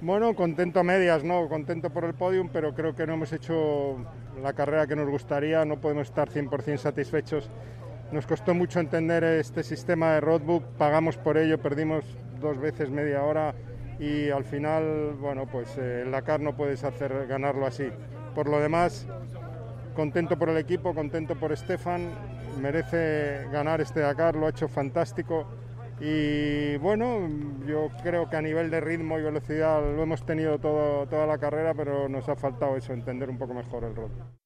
Bueno, contento a medias, ¿no? Contento por el podium, pero creo que no hemos hecho la carrera que nos gustaría, no podemos estar 100% satisfechos. Nos costó mucho entender este sistema de roadbook, pagamos por ello, perdimos 2 veces media hora y al final, bueno, pues el Dakar no puedes hacer ganarlo así. Por lo demás, contento por el equipo, contento por Stefan, merece ganar este Dakar, lo ha hecho fantástico. Y bueno, yo creo que a nivel de ritmo y velocidad lo hemos tenido toda la carrera, pero nos ha faltado eso, entender un poco mejor el rol.